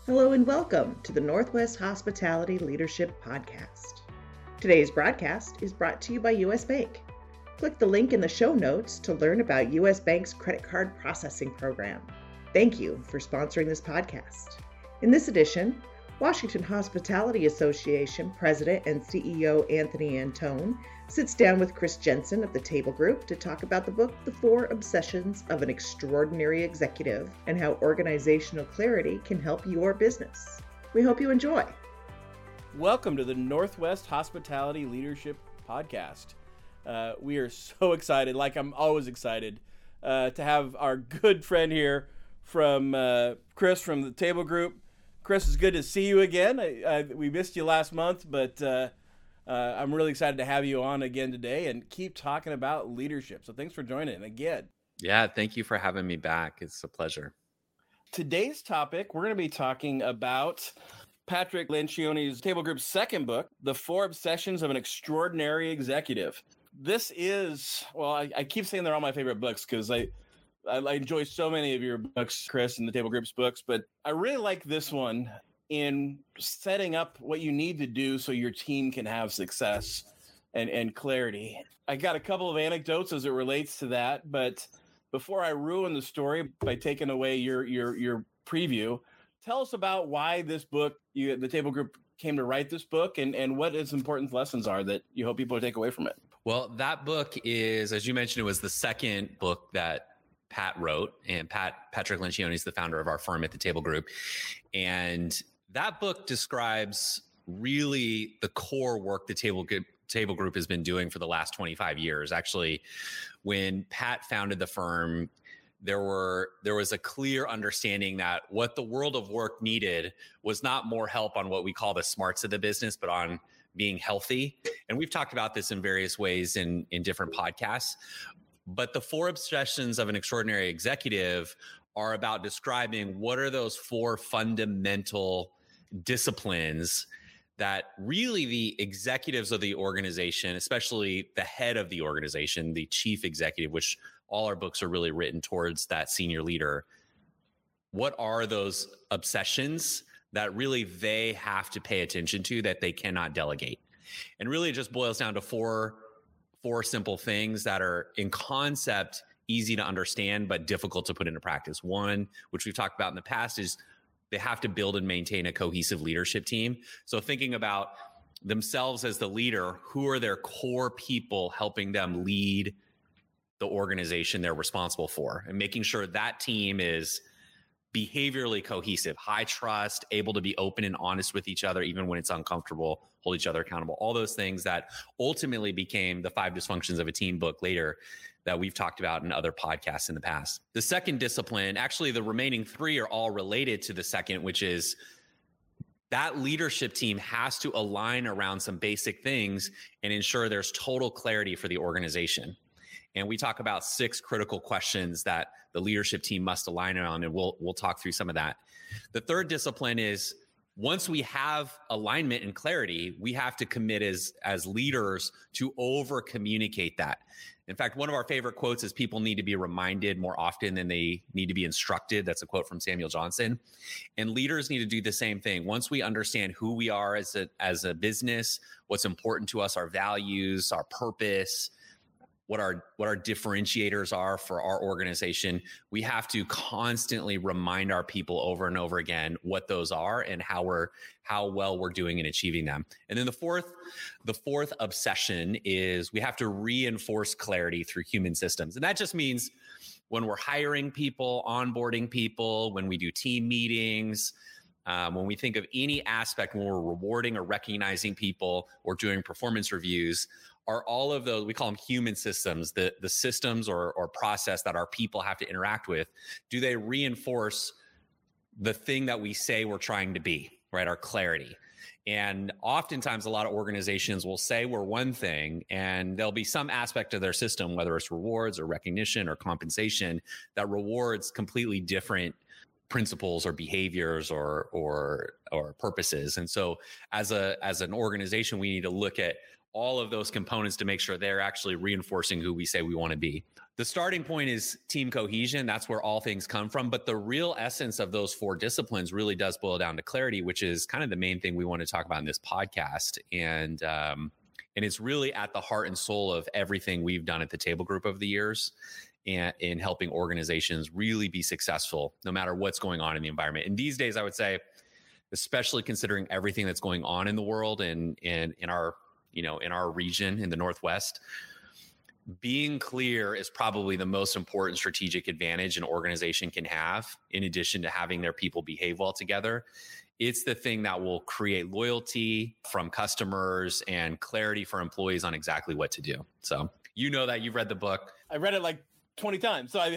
Hello and welcome to the Northwest Hospitality Leadership Podcast. Today's broadcast is brought to you by U.S. Bank. Click the link in the show notes to learn about U.S. Bank's credit card processing program. Thank you for sponsoring this podcast. In this edition, Washington Hospitality Association President and CEO Anthony Antone sits down with Chris Jensen of the Table Group to talk about the book, The 4 Obsessions of an Extraordinary Executive, and how organizational clarity can help your business. We hope you enjoy. Welcome to the Northwest Hospitality Leadership Podcast. We are so excited, like I'm always excited, to have our good friend here from Chris from the Table Group. Chris, it's good to see you again. We missed you last month, but I'm really excited to have you on again today and keep talking about leadership. So thanks for joining again. Yeah, thank you for having me back. It's a pleasure. Today's topic, we're going to be talking about Patrick Lencioni's Table Group's second book, The 4 Obsessions of an Extraordinary Executive. This is, well, I keep saying they're all my favorite books because I enjoy so many of your books, Chris, and the Table Group's books, but I really like this one in setting up what you need to do so your team can have success and clarity. I got a couple of anecdotes as it relates to that, but before I ruin the story by taking away your preview, tell us about why this book, the Table Group came to write this book and what its important lessons are that you hope people take away from it. Well, that book is, as you mentioned, it was the second book that Pat wrote, and Patrick Lencioni is the founder of our firm at the Table Group. And that book describes really the core work the Table Group has been doing for the last 25 years. Actually, when Pat founded the firm, there was a clear understanding that what the world of work needed was not more help on what we call the smarts of the business, but on being healthy. And we've talked about this in various ways in different podcasts. But the 4 obsessions of an extraordinary executive are about describing what are those 4 fundamental disciplines that really the executives of the organization, especially the head of the organization, the chief executive, which all our books are really written towards that senior leader. What are those obsessions that really they have to pay attention to that they cannot delegate? And really it just boils down to four simple things that are in concept easy to understand, but difficult to put into practice. One, which we've talked about in the past, is they have to build and maintain a cohesive leadership team. So thinking about themselves as the leader, who are their core people helping them lead the organization they're responsible for, and making sure that team is behaviorally cohesive, high trust, able to be open and honest with each other, even when it's uncomfortable, hold each other accountable, all those things that ultimately became the 5 dysfunctions of a team book later that we've talked about in other podcasts in the past. The second discipline, actually the remaining 3 are all related to the second, which is that leadership team has to align around some basic things and ensure there's total clarity for the organization. And we talk about 6 critical questions that the leadership team must align on, and we'll talk through some of that. The third discipline is once we have alignment and clarity, we have to commit as leaders to over communicate that. In fact, one of our favorite quotes is people need to be reminded more often than they need to be instructed. That's a quote from Samuel Johnson. And leaders need to do the same thing. Once we understand who we are as a business, what's important to us, our values, our purpose, what our differentiators are for our organization, we have to constantly remind our people over and over again what those are and how well we're doing in achieving them. And then the fourth obsession is we have to reinforce clarity through human systems. And that just means when we're hiring people, onboarding people, when we do team meetings, when we think of any aspect, when we're rewarding or recognizing people or doing performance reviews, are all of those, we call them human systems, the systems or process that our people have to interact with, do they reinforce the thing that we say we're trying to be, right? Our clarity. And oftentimes a lot of organizations will say we're one thing, and there'll be some aspect of their system, whether it's rewards or recognition or compensation, that rewards completely different principles or behaviors or purposes. And so as an organization, we need to look at all of those components to make sure they're actually reinforcing who we say we want to be. The starting point is team cohesion. That's where all things come from. But the real essence of those 4 disciplines really does boil down to clarity, which is kind of the main thing we want to talk about in this podcast. And it's really at the heart and soul of everything we've done at the Table Group over the years, and in helping organizations really be successful, no matter what's going on in the environment. And these days, I would say, especially considering everything that's going on in the world and in our, in our region in the Northwest, being clear is probably the most important strategic advantage an organization can have, in addition to having their people behave well together. It's the thing that will create loyalty from customers and clarity for employees on exactly what to do. So, that you've read the book. I read it like 20 times. So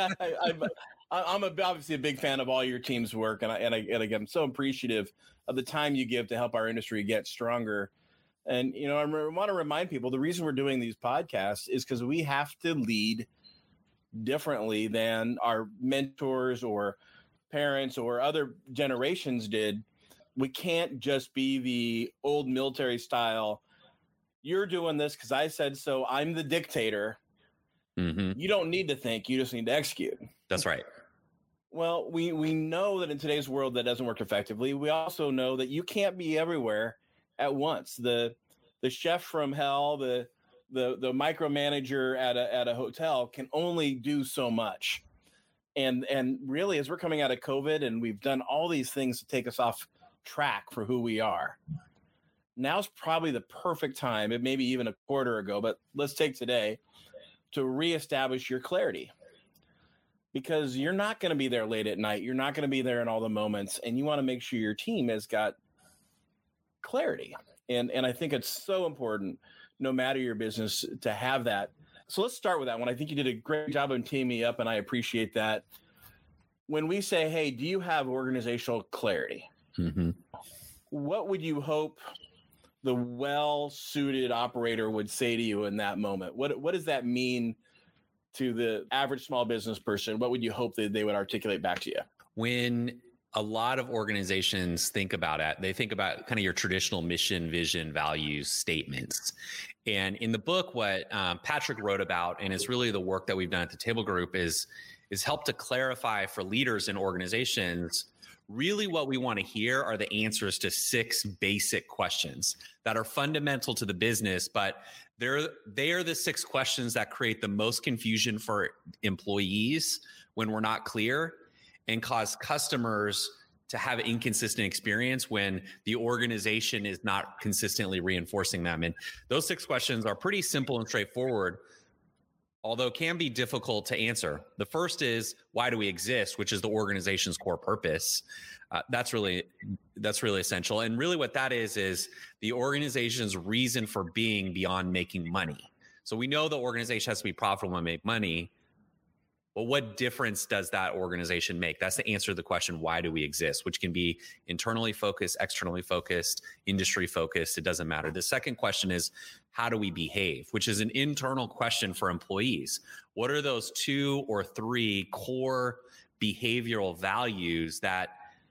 I'm obviously a big fan of all your team's work. And again, I'm so appreciative of the time you give to help our industry get stronger. And, I want to remind people the reason we're doing these podcasts is because we have to lead differently than our mentors or parents or other generations did. We can't just be the old military style. You're doing this because I said so. I'm the dictator. Mm-hmm. You don't need to think. You just need to execute. That's right. Well, we know that in today's world that doesn't work effectively. We also know that you can't be everywhere at once. The chef from hell, the micromanager at a hotel can only do so much. And really, as we're coming out of COVID and we've done all these things to take us off track for who we are, now's probably the perfect time, it maybe even a quarter ago, but let's take today, to reestablish your clarity. Because you're not going to be there late at night. You're not going to be there in all the moments. And you want to make sure your team has got clarity. And I think it's so important, no matter your business, to have that. So let's start with that one. I think you did a great job of teaming me up, and I appreciate that. When we say, hey, do you have organizational clarity? Mm-hmm. What would you hope the well-suited operator would say to you in that moment? What does that mean to the average small business person? What would you hope that they would articulate back to you? When a lot of organizations think about it, they think about kind of your traditional mission, vision, values statements. And in the book, what Patrick wrote about, and it's really the work that we've done at the Table Group, is help to clarify for leaders in organizations. Really what we want to hear are the answers to 6 basic questions that are fundamental to the business, but they are the 6 questions that create the most confusion for employees when we're not clear, and cause customers to have an inconsistent experience when the organization is not consistently reinforcing them. And those 6 questions are pretty simple and straightforward, although can be difficult to answer. The first is, why do we exist, which is the organization's core purpose. That's really essential. And really what that is the organization's reason for being beyond making money. So we know the organization has to be profitable and make money, but what difference does that organization make? That's the answer to the question, why do we exist? Which can be internally focused, externally focused, industry focused. It doesn't matter. The second question is, how do we behave? Which is an internal question for employees. What are those 2 or 3 core behavioral values that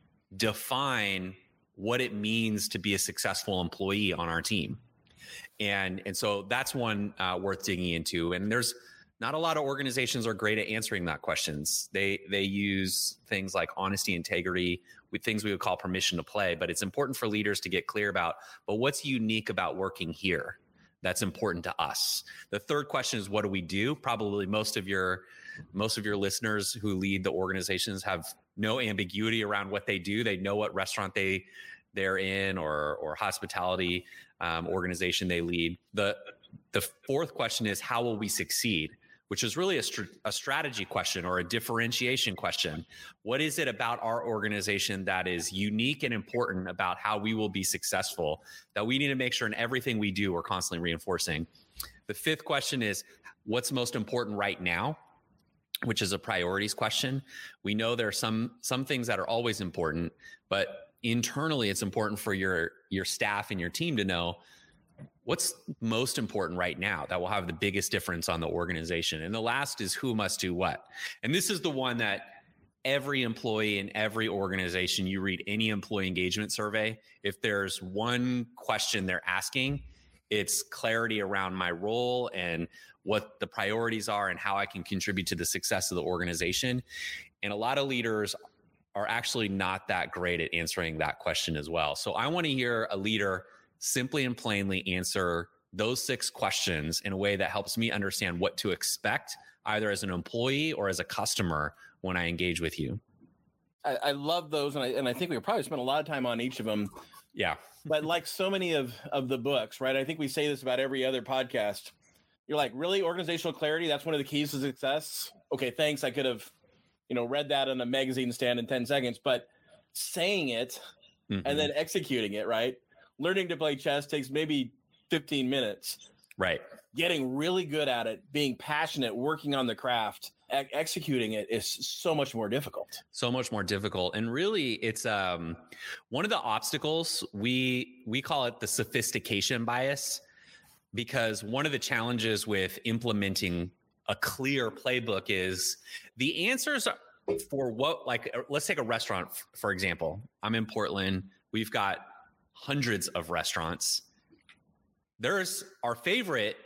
define what it means to be a successful employee on our team? And so that's one worth digging into. And there's not a lot of organizations are great at answering that questions. They use things like honesty, integrity, with things we would call permission to play. But it's important for leaders to get clear about, but what's unique about working here that's important to us? The third question is, what do we do? Probably most of your listeners who lead the organizations have no ambiguity around what they do. They know what restaurant they're in or hospitality organization they lead. The fourth question is, how will we succeed? Which is really a strategy question or a differentiation question. What is it about our organization that is unique and important about how we will be successful that we need to make sure in everything we do, we're constantly reinforcing? The fifth question is, what's most important right now, which is a priorities question. We know there are some things that are always important, but internally it's important for your staff and your team to know what's most important right now that will have the biggest difference on the organization. And the last is, who must do what? And this is the one that every employee in every organization, you read any employee engagement survey, if there's one question they're asking, it's clarity around my role and what the priorities are and how I can contribute to the success of the organization. And a lot of leaders are actually not that great at answering that question as well. So I want to hear a leader simply and plainly answer those 6 questions in a way that helps me understand what to expect, either as an employee or as a customer when I engage with you. I love those, and I think we probably spent a lot of time on each of them. Yeah. But like so many of the books, right? I think we say this about every other podcast. You're like, really? Organizational clarity? That's one of the keys to success? Okay, thanks. I could have, read that on a magazine stand in 10 seconds, but saying it and then executing it, right? Learning to play chess takes maybe 15 minutes. Right. Getting really good at it, being passionate, working on the craft, executing it is so much more difficult. So much more difficult. And really, it's one of the obstacles, we call it the sophistication bias, because one of the challenges with implementing a clear playbook is the answers for what, like, let's take a restaurant, for example. I'm in Portland. We've got hundreds of restaurants. There's our favorite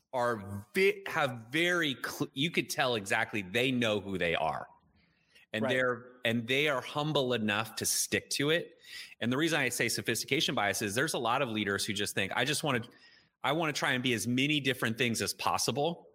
have you could tell exactly they know who they are, and right. they are humble enough to stick to it. And the reason I say sophistication bias is there's a lot of leaders who just think I want to try and be as many different things as possible,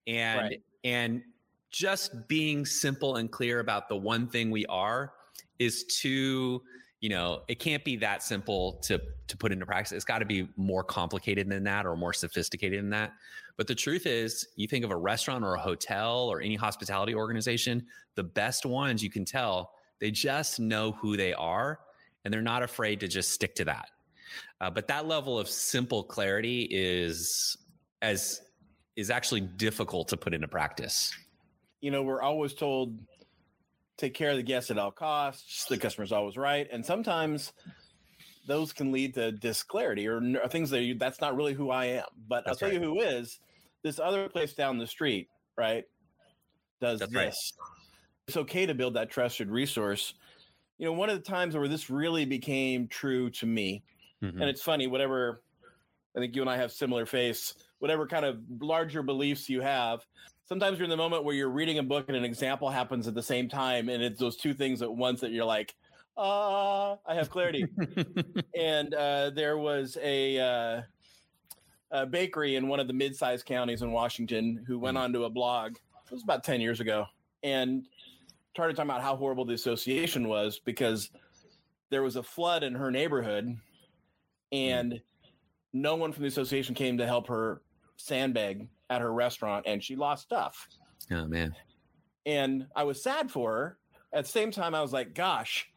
and just being simple and clear about the one thing we are is too, it can't be that simple to put into practice. It's got to be more complicated than that, or more sophisticated than that. But the truth is, you think of a restaurant or a hotel or any hospitality organization, the best ones, you can tell, they just know who they are, and they're not afraid to just stick to that. But that level of simple clarity is actually difficult to put into practice. We're always told, take care of the guests at all costs. The customer's always right. And sometimes those can lead to disclarity or things that's not really who I am. But I'll tell you who is. This other place down the street, right, does this. Right. It's okay to build that trusted resource. One of the times where this really became true to me, and it's funny, whatever, I think you and I have similar faiths, whatever kind of larger beliefs you have, sometimes you're in the moment where you're reading a book and an example happens at the same time, and it's those two things at once that you're like, I have clarity. And there was a bakery in one of the mid-sized counties in Washington who went onto a blog, it was about 10 years ago, and started talking about how horrible the association was because there was a flood in her neighborhood, and no one from the association came to help her sandbag at her restaurant, and she lost stuff. Oh, man. And I was sad for her. At the same time, I was like, gosh,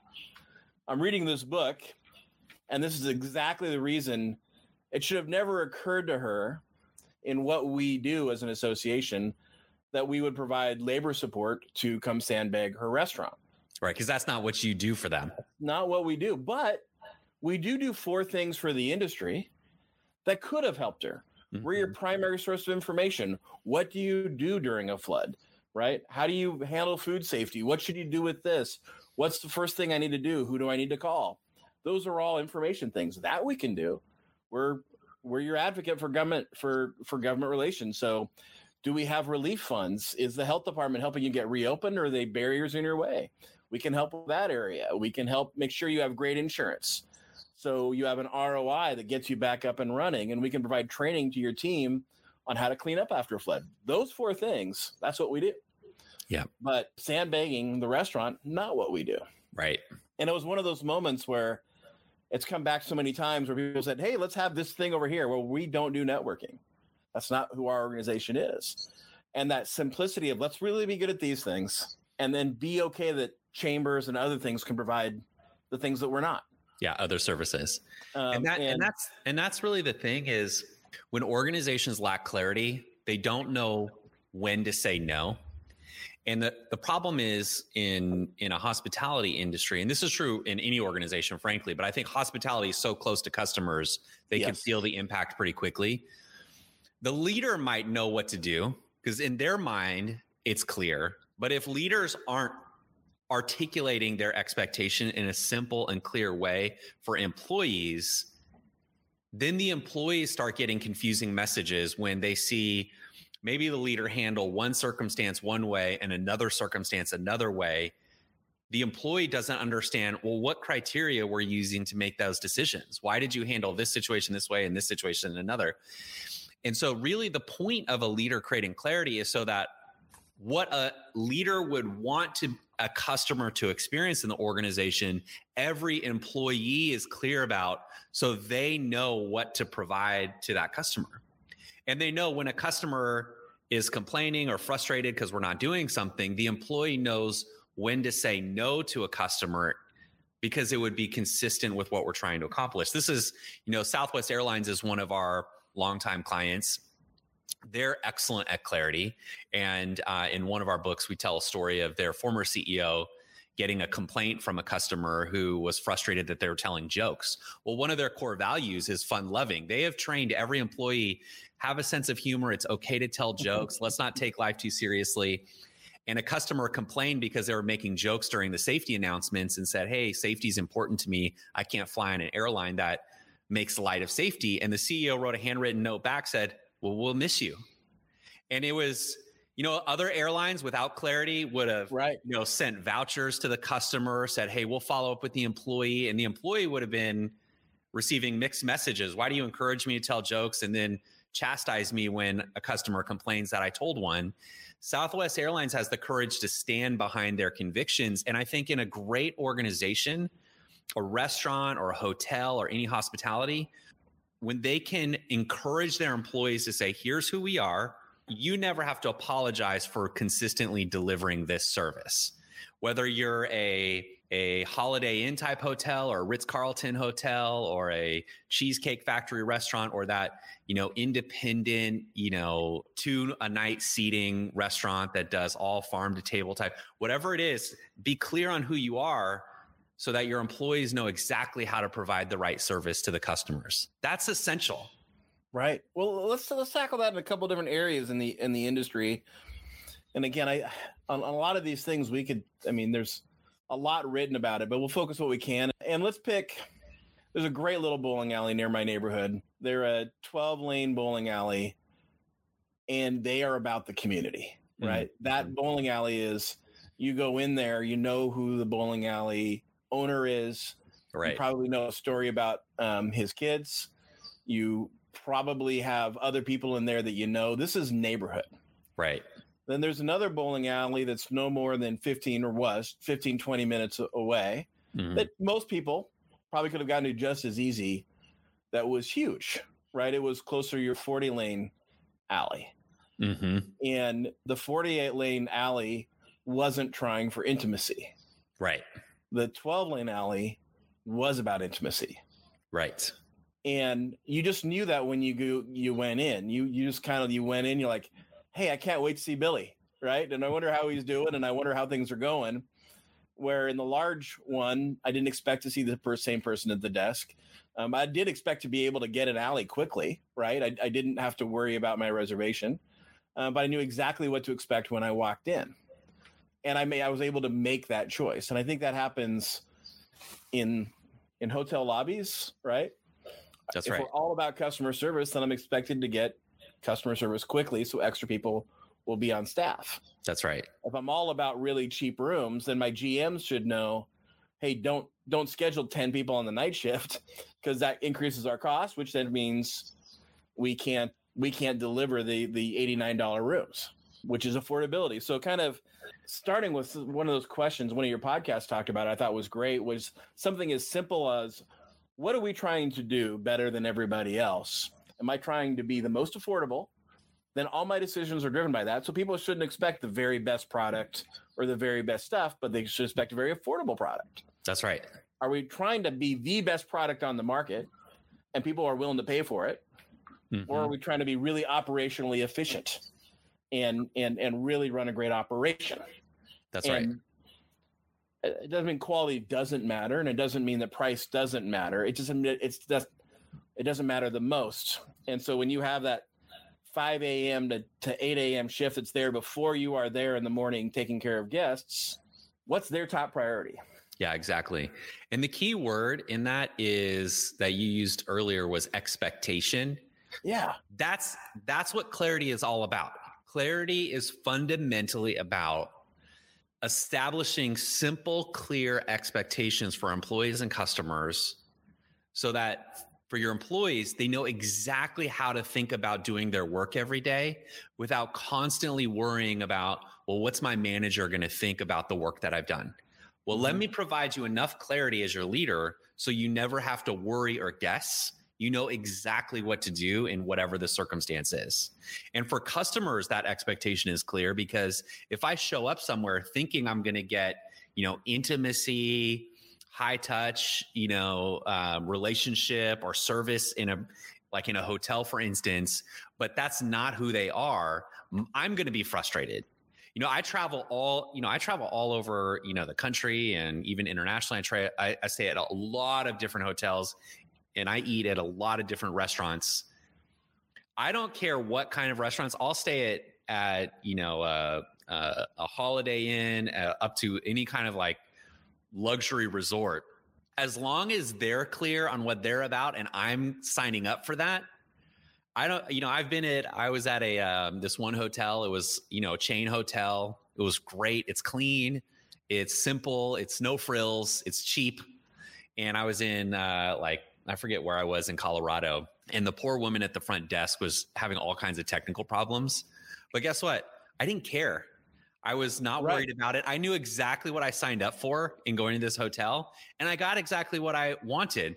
I'm reading this book, and this is exactly the reason it should have never occurred to her in what we do as an association that we would provide labor support to come sandbag her restaurant. Right, because that's not what you do for them. Not what we do, but we do 4 things for the industry that could have helped her. We're your primary source of information. What do you do during a flood, right? How do you handle food safety? What should you do with this? What's the first thing I need to do? Who do I need to call? Those are all information things that we can do. We're your advocate for government for government relations. So do we have relief funds? Is the health department helping you get reopened, or are they barriers in your way? We can help with that area. We can help make sure you have great insurance, so you have an ROI that gets you back up and running, and we can provide training to your team on how to clean up after a flood. Those 4 things, that's what we do. Yeah. But sandbagging the restaurant, not what we do. Right. And it was one of those moments where it's come back so many times where people said, hey, let's have this thing over here. Well, we don't do networking. That's not who our organization is. And that simplicity of let's really be good at these things, and then be okay that chambers and other things can provide the things that we're not. Yeah, other services. And that's really the thing is when organizations lack clarity, they don't know when to say no. And the problem is in a hospitality industry, and this is true in any organization, frankly, but I think hospitality is so close to customers, they can feel the impact pretty quickly. The leader might know what to do because in their mind, it's clear. But if leaders aren't articulating their expectation in a simple and clear way for employees, then the employees start getting confusing messages when they see maybe the leader handle one circumstance one way and another circumstance another way. The employee doesn't understand, well, what criteria we're using to make those decisions? Why did you handle this situation this way and this situation another? And so really the point of a leader creating clarity is so that what a leader would want a customer to experience in the organization, every employee is clear about, so they know what to provide to that customer. And they know when a customer is complaining or frustrated because we're not doing something, the employee knows when to say no to a customer because it would be consistent with what we're trying to accomplish. This is, Southwest Airlines is one of our longtime clients. They're excellent at clarity. And in one of our books, we tell a story of their former CEO getting a complaint from a customer who was frustrated that they were telling jokes. Well, one of their core values is fun loving. They have trained every employee, have a sense of humor. It's okay to tell jokes. Let's not take life too seriously. And a customer complained because they were making jokes during the safety announcements and said, hey, safety is important to me. I can't fly on an airline that makes light of safety. And the CEO wrote a handwritten note back, said, well, we'll miss you. And it was, other airlines without clarity would have, sent vouchers to the customer, said, hey, we'll follow up with the employee. And the employee would have been receiving mixed messages. Why do you encourage me to tell jokes and then chastise me when a customer complains that I told one? Southwest Airlines has the courage to stand behind their convictions. And I think in a great organization, a restaurant or a hotel or any hospitality, when they can encourage their employees to say, here's who we are, you never have to apologize for consistently delivering this service. Whether you're a Holiday Inn type hotel or a Ritz-Carlton hotel or a Cheesecake Factory restaurant or that, independent, 2-a-night seating restaurant that does all farm to table type, whatever it is, be clear on who you are so that your employees know exactly how to provide the right service to the customers. That's essential. Right. Well, let's tackle that in a couple different areas in the industry. And again, on a lot of these things there's a lot written about it, but we'll focus what we can. And let's pick, there's a great little bowling alley near my neighborhood. They're a 12-lane bowling alley, and they are about the community, right? Mm-hmm. That bowling alley is, you go in there, you know who the bowling alley owner is. Right. You probably know a story about his kids. You probably have other people in there that this is neighborhood. Right. Then there's another bowling alley that's no more than 15, 20 minutes away, that most people probably could have gotten to just as easy. That was huge, right? It was closer to your 40-lane alley. Mm-hmm. And the 48-lane alley wasn't trying for intimacy. Right. The 12-lane alley was about intimacy. Right. And you just knew that when you went in. You went in, you're like, hey, I can't wait to see Billy, right? And I wonder how he's doing, and I wonder how things are going. Where in the large one, I didn't expect to see the same person at the desk. I did expect to be able to get an alley quickly, right? I didn't have to worry about my reservation, but I knew exactly what to expect when I walked in. And I was able to make that choice. And I think that happens in hotel lobbies, right? That's right. If we're all about customer service, then I'm expected to get customer service quickly so extra people will be on staff. That's right. If I'm all about really cheap rooms, then my GMs should know, hey, don't schedule 10 people on the night shift because that increases our cost, which then means we can't deliver the $89 rooms, which is affordability. So kind of starting with one of those questions, one of your podcasts talked about, I thought was great, was something as simple as, what are we trying to do better than everybody else? Am I trying to be the most affordable? Then all my decisions are driven by that. So people shouldn't expect the very best product or the very best stuff, but they should expect a very affordable product. That's right. Are we trying to be the best product on the market and people are willing to pay for it? Mm-hmm. Or are we trying to be really operationally efficient and really run a great operation? That's right. It doesn't mean quality doesn't matter, and it doesn't mean that price doesn't matter. It doesn't matter the most. And so when you have that 5 a.m. to 8 a.m. shift that's there before you are there in the morning taking care of guests, what's their top priority? Yeah, exactly. And the key word in that is that you used earlier was expectation. Yeah. That's what clarity is all about. Clarity is fundamentally about establishing simple, clear expectations for employees and customers so that for your employees, they know exactly how to think about doing their work every day without constantly worrying about, well, what's my manager going to think about the work that I've done? Well, let me provide you enough clarity as your leader so you never have to worry or guess. You know exactly what to do in whatever the circumstance is. And for customers, that expectation is clear, because if I show up somewhere thinking I'm going to get, intimacy, high touch, relationship or service in a hotel, for instance, but that's not who they are, I'm going to be frustrated. I travel all over, the country and even internationally. I stay at a lot of different hotels and I eat at a lot of different restaurants. I don't care what kind of restaurants. I'll stay at a Holiday Inn, up to any kind of like luxury resort. As long as they're clear on what they're about and I'm signing up for that. I was at this one hotel. It was, a chain hotel. It was great. It's clean. It's simple. It's no frills. It's cheap. And I was in I forget where I was in Colorado, and the poor woman at the front desk was having all kinds of technical problems. But guess what? I didn't care. I was not worried about it. I knew exactly what I signed up for in going to this hotel, and I got exactly what I wanted.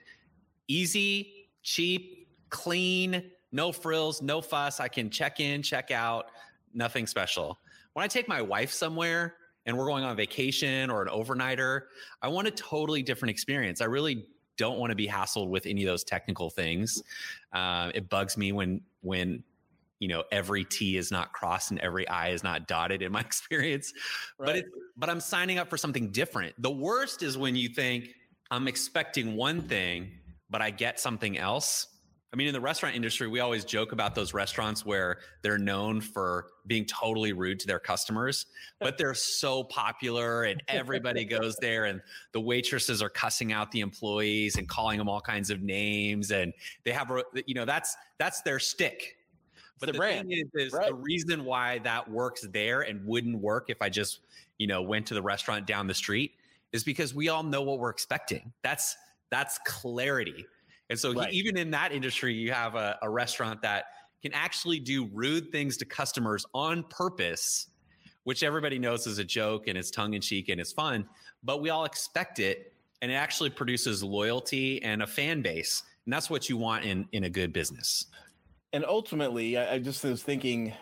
Easy, cheap, clean, no frills, no fuss. I can check in, check out, nothing special. When I take my wife somewhere and we're going on vacation or an overnighter, I want a totally different experience. I really don't want to be hassled with any of those technical things. It bugs me when every T is not crossed and every I is not dotted in my experience. Right. But I'm signing up for something different. The worst is when you think I'm expecting one thing, but I get something else. I mean, in the restaurant industry, we always joke about those restaurants where they're known for being totally rude to their customers, but they're so popular and everybody goes there and the waitresses are cussing out the employees and calling them all kinds of names. And they have, that's their stick. But the brand thing is the reason why that works there and wouldn't work if I just, went to the restaurant down the street is because we all know what we're expecting. That's clarity. And so even in that industry, you have a restaurant that can actually do rude things to customers on purpose, which everybody knows is a joke and it's tongue in cheek and it's fun, but we all expect it. And it actually produces loyalty and a fan base. And that's what you want in a good business. And ultimately, I just was thinking,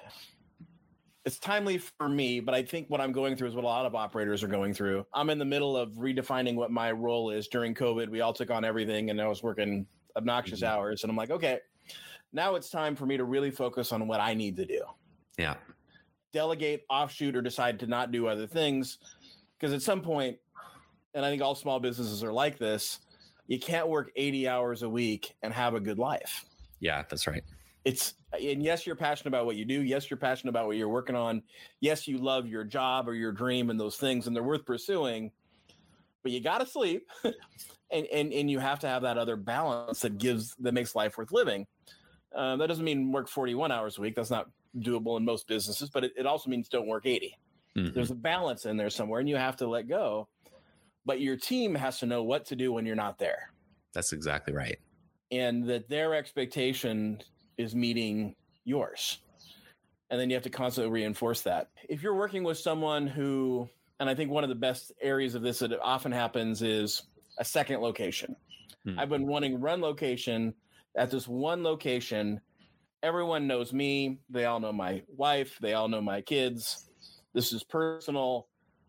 it's timely for me, but I think what I'm going through is what a lot of operators are going through. I'm in the middle of redefining what my role is. During COVID, we all took on everything and I was working obnoxious hours. And I'm like, okay, now it's time for me to really focus on what I need to do. Yeah. Delegate, offshoot, or decide to not do other things. Because at some point, and I think all small businesses are like this, you can't work 80 hours a week and have a good life. Yeah, that's right. And yes, you're passionate about what you do. Yes, you're passionate about what you're working on. Yes, you love your job or your dream and those things, and they're worth pursuing. But you got to sleep, and you have to have that other balance that makes life worth living. That doesn't mean work 41 hours a week. That's not doable in most businesses, but it also means don't work 80. Mm-hmm. There's a balance in there somewhere, and you have to let go. But your team has to know what to do when you're not there. That's exactly right. And that their expectation is meeting yours. And then you have to constantly reinforce that. If you're working with someone who, and I think one of the best areas of this that often happens is a second location. I've been wanting run location at this one location. Everyone knows me. They all know my wife. They all know my kids. This is personal.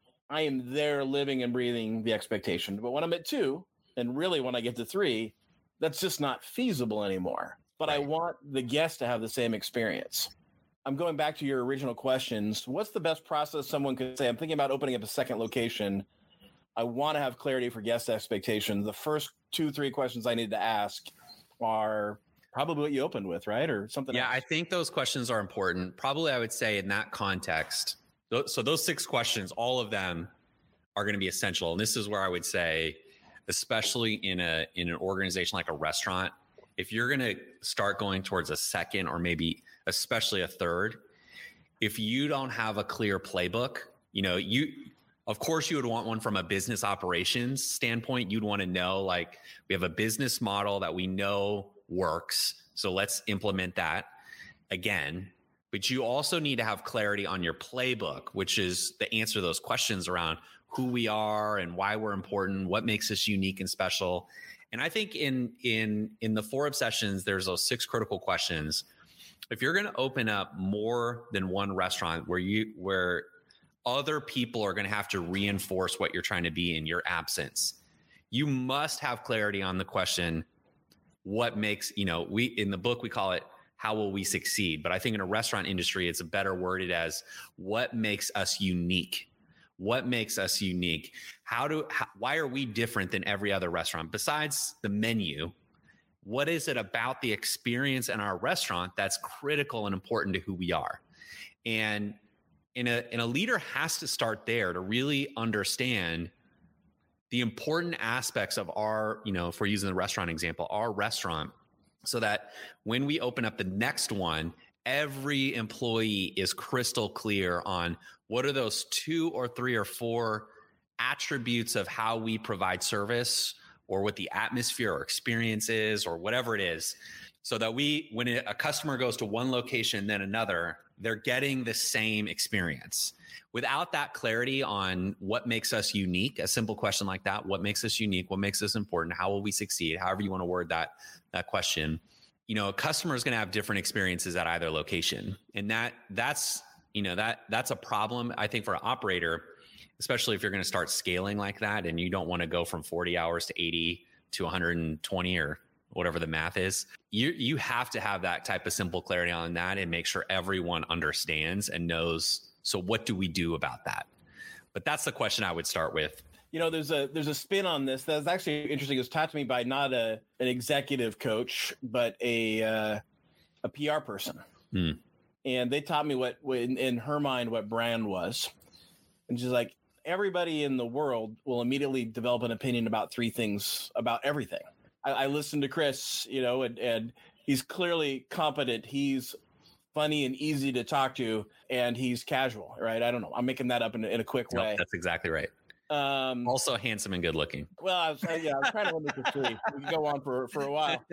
I am there living and breathing the expectation. But when I'm at 2, and really when I get to 3, that's just not feasible anymore. But I want the guest to have the same experience. I'm going back to your original questions. What's the best process someone could say? I'm thinking about opening up a second location. I want to have clarity for guest expectations. The first 2-3 questions I need to ask are probably what you opened with, right? Or something else. I think those questions are important. Probably I would say in that context. So those 6 questions, all of them are going to be essential. And this is where I would say, especially in an organization like a restaurant, if you're going to start going towards a second or maybe especially a third, if you don't have a clear playbook, of course you would want one from a business operations standpoint. You'd want to know, like, we have a business model that we know works, so let's implement that again. But you also need to have clarity on your playbook, which is to answer those questions around who we are and why we're important, what makes us unique and special. And I think in the 4 obsessions, there's those 6 critical questions. If you're going to open up more than one restaurant where other people are going to have to reinforce what you're trying to be in your absence, you must have clarity on the question, what makes, we in the book, we call it, how will we succeed? But I think in a restaurant industry, it's a better worded as what makes us unique? What makes us unique? Why are we different than every other restaurant? Besides the menu, what is it about the experience in our restaurant that's critical and important to who we are? And a leader has to start there to really understand the important aspects of our, if we're using the restaurant example, our restaurant, so that when we open up the next one, every employee is crystal clear on what are those 2 or 3 or 4 attributes of how we provide service, or what the atmosphere or experience is, or whatever it is, so that when a customer goes to one location, then another, they're getting the same experience. Without that clarity on what makes us unique, a simple question like that, what makes us unique, what makes us important, how will we succeed, however you want to word that question, a customer is going to have different experiences at either location. And that's a problem, I think, for an operator, especially if you're going to start scaling like that and you don't want to go from 40 hours to 80 to 120 or whatever the math is. You have to have that type of simple clarity on that and make sure everyone understands and knows. So what do we do about that? But that's the question I would start with. There's a spin on this that's actually interesting. It was taught to me by not an executive coach, but a PR person. And they taught me what in her mind, what brand was. And she's like, everybody in the world will immediately develop an opinion about 3 things about everything. I listened to Chris, and he's clearly competent. He's funny and easy to talk to, and he's casual, right? I don't know. I'm making that up in a quick way. That's exactly right. Also handsome and good looking. Well, I was trying to limit to 3. We can go on for a while.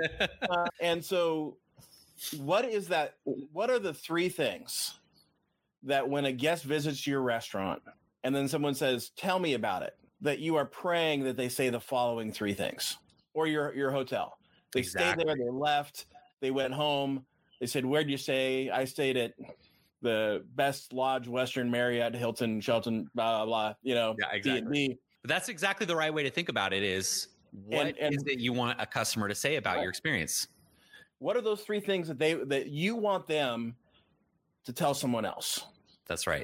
And so what is that? What are the 3 things that when a guest visits your restaurant and then someone says, tell me about it, that you are praying that they say the following 3 things? Or your hotel. They stayed there, they left, they went home. They said, where'd you stay? I stayed at the best lodge, Western Marriott, Hilton, Shelton, blah, blah, blah, Yeah, exactly. D&D. But that's exactly the right way to think about it is what is it you want a customer to say about your experience? What are those 3 things that you want them to tell someone else? That's right.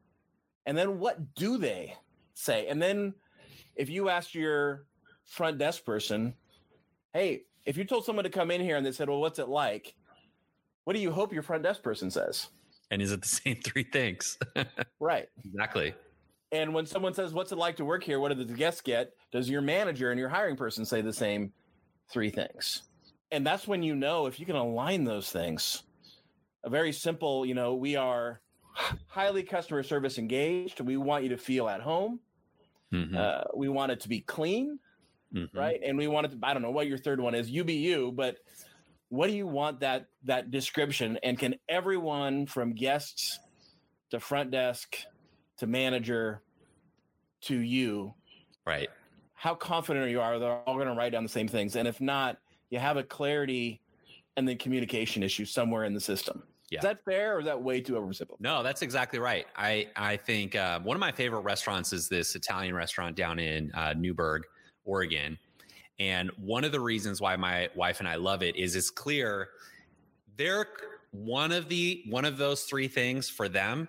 And then what do they say? And then if you asked your front desk person, hey, if you told someone to come in here and they said, well, what's it like? What do you hope your front desk person says? And is it the same 3 things? Right. Exactly. And when someone says, what's it like to work here? What do the guests get? Does your manager and your hiring person say the same 3 things? And that's when if you can align those things. A very simple, we are highly customer service engaged. We want you to feel at home. Mm-hmm. We want it to be clean. Mm-hmm. Right. And we want it to, I don't know what your third one is, you be you, but what do you want that description? And can everyone from guests to front desk to manager to you, right? How confident are you they're all going to write down the same things? And if not, you have a clarity and then communication issue somewhere in the system. Yeah. Is that fair or is that way too oversimple? No, that's exactly right. I think one of my favorite restaurants is this Italian restaurant down in Newberg, Oregon. And one of the reasons why my wife and I love it is it's clear they're one of those 3 things for them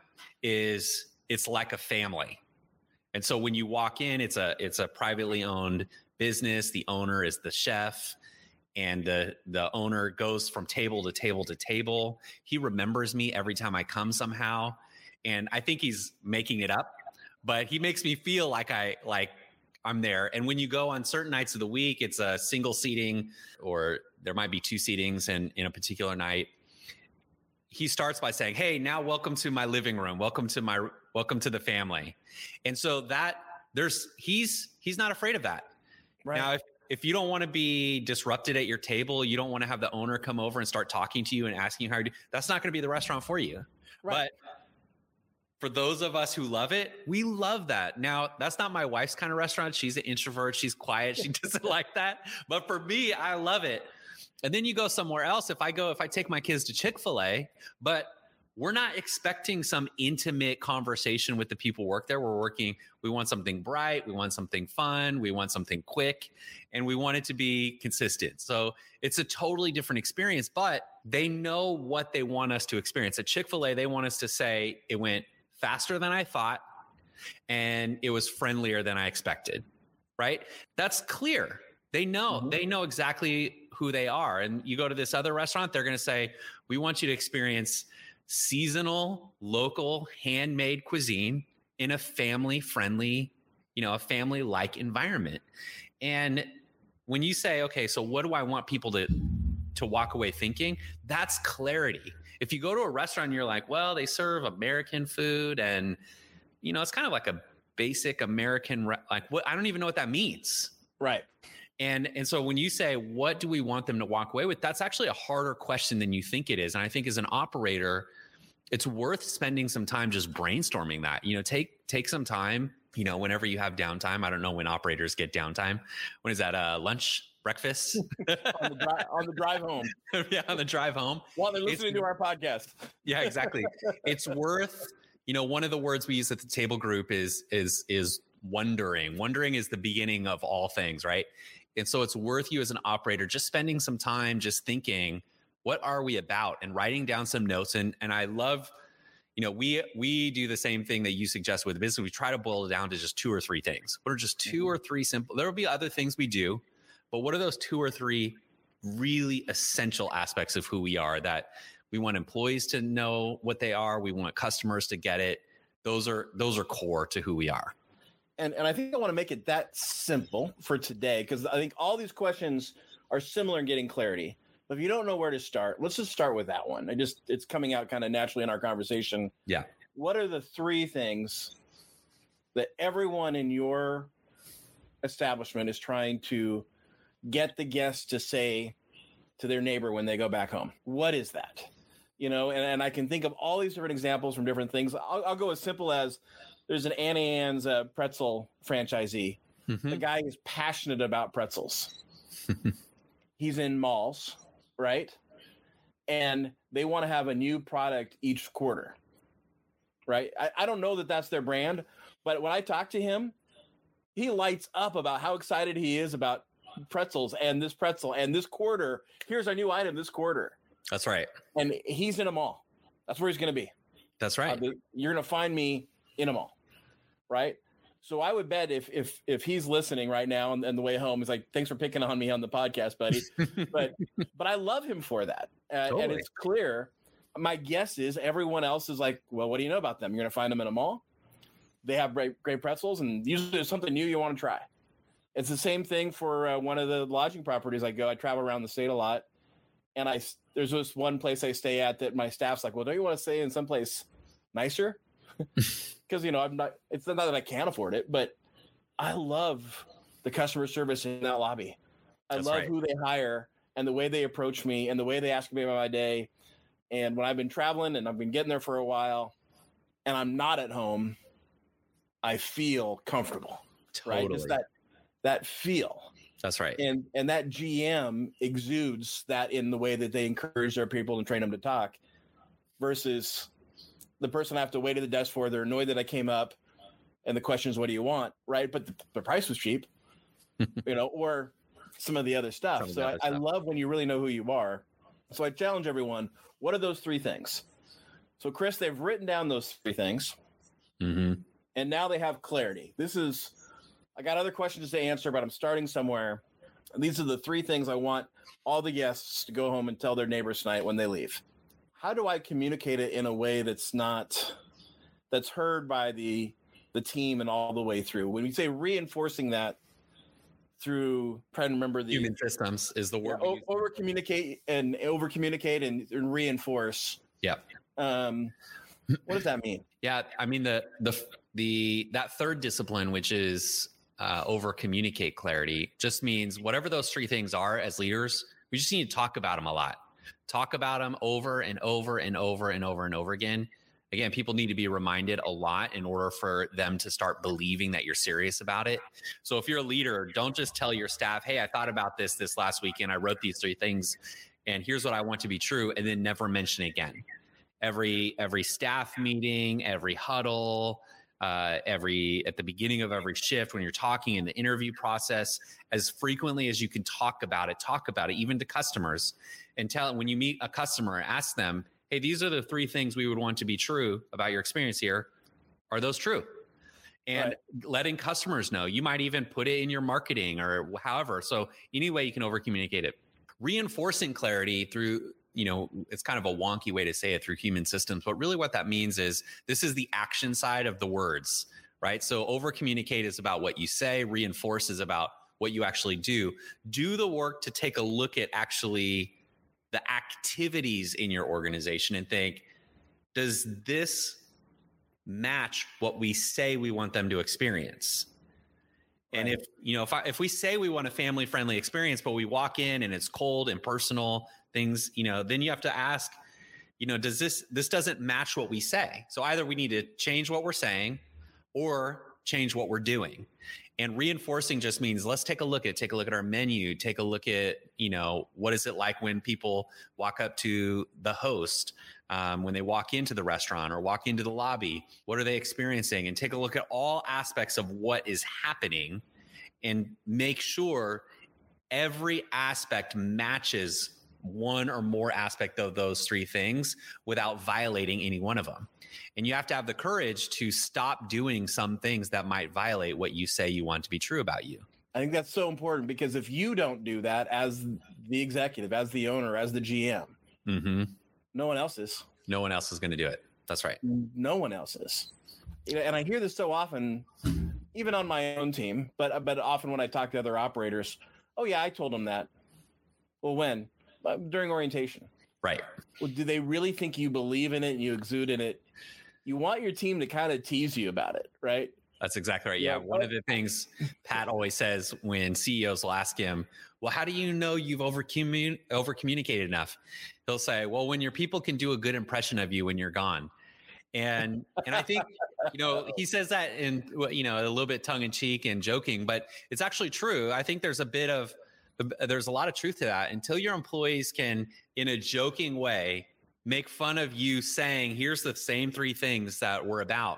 is it's like a family. And so when you walk in, it's a privately owned business. The owner is the chef, and the owner goes from table to table to table. He remembers me every time I come somehow. And I think he's making it up, but he makes me feel like I'm there. And when you go on certain nights of the week, it's a single seating, or there might be 2 seatings in a particular night. he starts by saying, "Hey, now welcome to my living room. Welcome to the family." And so he's not afraid of that. Right. Now, if you don't want to be disrupted at your table, you don't want to have the owner come over and start talking to you and asking you how you do, that's not going to be the restaurant for you. Right. But for those of us who love it, we love that. Now, that's not my wife's kind of restaurant. She's an introvert. She's quiet. She doesn't like that. But for me, I love it. And then you go somewhere else. If I take my kids to Chick-fil-A, but we're not expecting some intimate conversation with the people who work there. We want something bright. We want something fun. We want something quick, and we want it to be consistent. So it's a totally different experience, but they know what they want us to experience. At Chick-fil-A, they want us to say it went faster than I thought, and it was friendlier than I expected, right? That's clear. They know, They know exactly who they are. And you go to this other restaurant, they're going to say, we want you to experience seasonal, local, handmade cuisine in a family-friendly, a family-like environment. And when you say, okay, so what do I want people to walk away thinking? That's clarity. If you go to a restaurant and you're like, well, they serve American food and, it's kind of like a basic American, what, I don't even know what that means. Right. And so when you say, what do we want them to walk away with? That's actually a harder question than you think it is. And I think as an operator, it's worth spending some time just brainstorming that. Take some time, whenever you have downtime. I don't know when operators get downtime. When is that? Lunch, breakfast? on the drive home. Yeah, on the drive home. While they're listening to our podcast. Yeah, exactly. It's worth, one of the words we use at the table group is wondering. Wondering is the beginning of all things, right? And so it's worth you as an operator just spending some time just thinking, what are we about? And writing down some notes. And I love, we do the same thing that you suggest with business. We try to boil it down to just 2 or 3 things. What are just 2 or 3 simple? There will be other things we do, but what are those 2 or 3 really essential aspects of who we are that we want employees to know what they are? We want customers to get it. Those are core to who we are. And I think I want to make it that simple for today, because I think all these questions are similar in getting clarity. But if you don't know where to start, let's just start with that one. It's coming out kind of naturally in our conversation. Yeah. What are the 3 things that everyone in your establishment is trying to get the guests to say to their neighbor when they go back home? What is that? And I can think of all these different examples from different things. I'll go as simple as there's an Annie Ann's pretzel franchisee. Mm-hmm. The guy is passionate about pretzels. He's in malls, right? And they want to have a new product each quarter, right? I don't know that that's their brand, but when I talk to him, he lights up about how excited he is about pretzels and this pretzel and this quarter. Here's our new item this quarter. That's right. And he's in a mall. That's where he's going to be. That's right. You're going to find me in a mall, right? So I would bet if he's listening right now and the way home, he's like, thanks for picking on me on the podcast, buddy. but I love him for that. Totally. And it's clear. My guess is everyone else is like, well, what do you know about them? You're going to find them in a mall. They have great pretzels, and usually there's something new you want to try. It's the same thing for one of the lodging properties I go. I travel around the state a lot, and there's this one place I stay at that my staff's like, well, don't you want to stay in someplace nicer? Because I'm not. It's not that I can't afford it, but I love the customer service in that lobby. I love who they hire and the way they approach me and the way they ask me about my day. And when I've been traveling and I've been getting there for a while, and I'm not at home, I feel comfortable. Totally. Right? It's that feel. That's right. And that GM exudes that in the way that they encourage their people and train them to talk, versus the person I have to wait at the desk for. They're annoyed that I came up, and the question is, what do you want? Right. But the price was cheap, or some of the other stuff. So I love when you really know who you are. So I challenge everyone. What are those 3 things? So Chris, they've written down those 3 things. Mm-hmm. And now they have clarity. I got other questions to answer, but I'm starting somewhere. These are the 3 things I want all the guests to go home and tell their neighbors tonight when they leave. How do I communicate it in a way that's heard by the team and all the way through? When we say reinforcing that through, trying to remember human systems is the word. Over communicate and reinforce Yeah. What does that mean? Yeah, I mean that third discipline, which is over communicate clarity, just means whatever those three things are. As leaders, we just need to talk about them a lot. Talk about them over and over and over and over and over again. Again, people need to be reminded a lot in order for them to start believing that you're serious about it. So if you're a leader, don't just tell your staff, hey, I thought about this last weekend. I wrote these three things, and here's what I want to be true, and then never mention it again. Every staff meeting, every huddle, at the beginning of every shift, when you're talking in the interview process, as frequently as you can talk about it, even to customers, and when you meet a customer, ask them, hey, these are the three things we would want to be true about your experience here. Are those true? And letting customers know. You might even put it in your marketing or however. So any way you can over communicate it. Reinforcing clarity through, it's kind of a wonky way to say it, through human systems, but really what that means is this is the action side of the words, right? So over communicate is about what you say, reinforce is about what you actually do. Do the work to take a look at actually the activities in your organization and think, does this match what we say we want them to experience? And if we say we want a family-friendly experience, but we walk in and it's cold and personal things, then you have to ask, does this doesn't match what we say? So either we need to change what we're saying or change what we're doing. And reinforcing just means let's take a look at our menu, take a look at, what is it like when people walk up to the host, when they walk into the restaurant or walk into the lobby, what are they experiencing? And take a look at all aspects of what is happening and make sure every aspect matches one or more aspect of those three things without violating any one of them. And you have to have the courage to stop doing some things that might violate what you say you want to be true about you. I think that's so important, because if you don't do that as the executive, as the owner, as the GM, no one else is. No one else is going to do it. That's right. No one else is. And I hear this so often, even on my own team, but often when I talk to other operators, oh yeah, I told them that. Well, when? During orientation. Right. Well, do they really think you believe in it and you exude in it? You want your team to kind of tease you about it, right? That's exactly right. Yeah. One of the things Pat always says when CEOs will ask him, well, how do you know you've over communicated enough? He'll say, well, when your people can do a good impression of you when you're gone. And I think, he says that in, a little bit tongue in cheek and joking, but it's actually true. I think there's a lot of truth to that. Until your employees can, in a joking way, make fun of you saying, here's the same three things that we're about,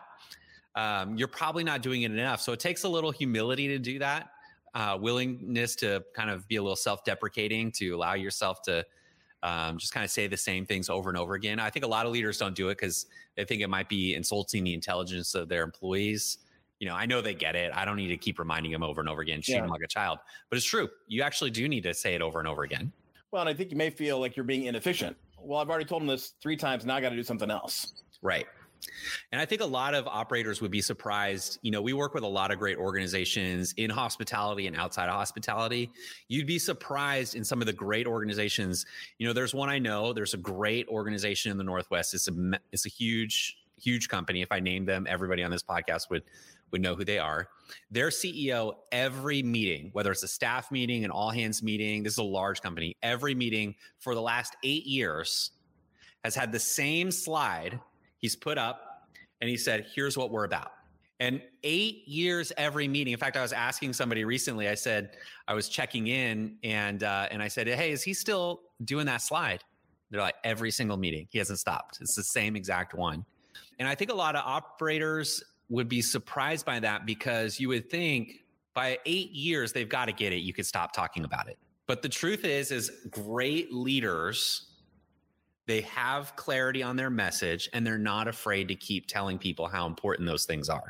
you're probably not doing it enough. So it takes a little humility to do that, willingness to kind of be a little self-deprecating, to allow yourself to just kind of say the same things over and over again. I think a lot of leaders don't do it because they think it might be insulting the intelligence of their employees. I know they get it. I don't need to keep reminding them over and over again, treat them like a child. But it's true. You actually do need to say it over and over again. Well, and I think you may feel like you're being inefficient. Well, I've already told them this 3 times. Now I got to do something else. Right. And I think a lot of operators would be surprised. We work with a lot of great organizations in hospitality and outside of hospitality. You'd be surprised in some of the great organizations. There's one I know. There's a great organization in the Northwest. It's a huge, huge company. If I named them, everybody on this podcast would know who they are. Their CEO, every meeting, whether it's a staff meeting, an all hands meeting, this is a large company, every meeting for the last 8 years has had the same slide he's put up, and he said, here's what we're about. And 8 years every meeting. In fact, I was asking somebody recently, I said, I was checking in and I said, hey, is he still doing that slide? They're like, every single meeting. He hasn't stopped. It's the same exact one. And I think a lot of operators would be surprised by that, because you would think by 8 years, they've got to get it. You could stop talking about it. But the truth is great leaders, they have clarity on their message and they're not afraid to keep telling people how important those things are.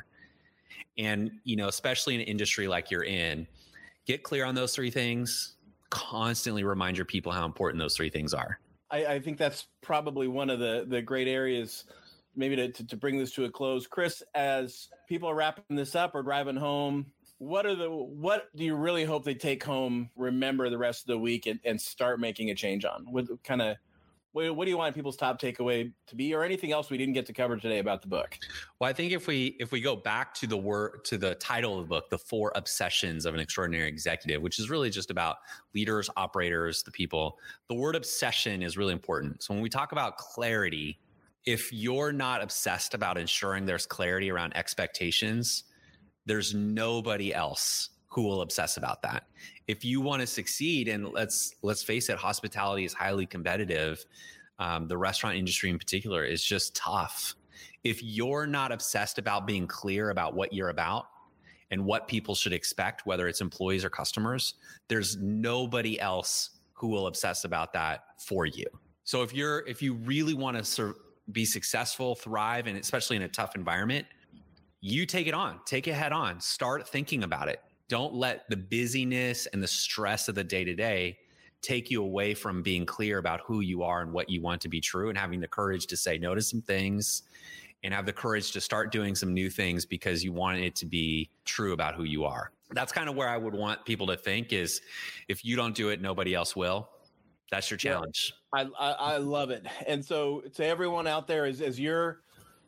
And, especially in an industry like you're in, get clear on those three things, constantly remind your people how important those three things are. I think that's probably one of the great areas, maybe to bring this to a close. Chris, as people are wrapping this up or driving home, what do you really hope they take home, remember the rest of the week, and start making a change on? what do you want people's top takeaway to be, or anything else we didn't get to cover today about the book? Well, I think if we go back to the title of the book, The 4 Obsessions of an Extraordinary Executive, which is really just about leaders, operators, the people, the word obsession is really important. So when we talk about clarity, if you're not obsessed about ensuring there's clarity around expectations, there's nobody else who will obsess about that. If you want to succeed, and let's face it, hospitality is highly competitive. The restaurant industry in particular is just tough. If you're not obsessed about being clear about what you're about and what people should expect, whether it's employees or customers, there's nobody else who will obsess about that for you. So if you really want to be successful, thrive, and especially in a tough environment, you take it head on, start thinking about it. Don't let the busyness and the stress of the day-to-day take you away from being clear about who you are and what you want to be true, and having the courage to say no to some things and have the courage to start doing some new things because you want it to be true about who you are. That's kind of where I would want people to think is, if you don't do it, nobody else will. That's your challenge. Yeah, I love it. And so to everyone out there, as you're,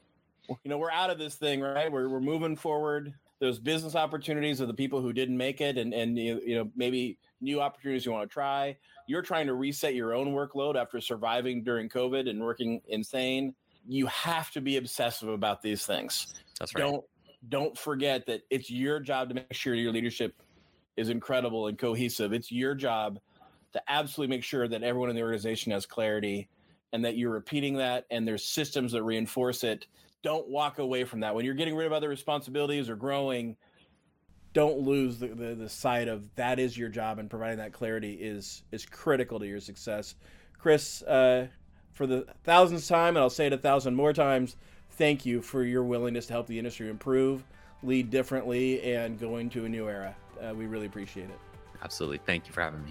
we're out of this thing, right? We're moving forward. Those business opportunities of the people who didn't make it, and maybe new opportunities you want to try. You're trying to reset your own workload after surviving during COVID and working insane. You have to be obsessive about these things. That's right. Don't forget that it's your job to make sure your leadership is incredible and cohesive. It's your job to absolutely make sure that everyone in the organization has clarity and that you're repeating that, and there's systems that reinforce it. Don't walk away from that. When you're getting rid of other responsibilities or growing, don't lose the sight of that is your job, and providing that clarity is critical to your success. Chris, for the 1,000th time, and I'll say it 1,000 more times, thank you for your willingness to help the industry improve, lead differently, and go into a new era. We really appreciate it. Absolutely. Thank you for having me.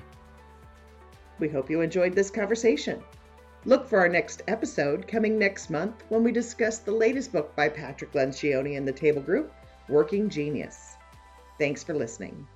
We hope you enjoyed this conversation. Look for our next episode coming next month, when we discuss the latest book by Patrick Lencioni and the Table Group, Working Genius. Thanks for listening.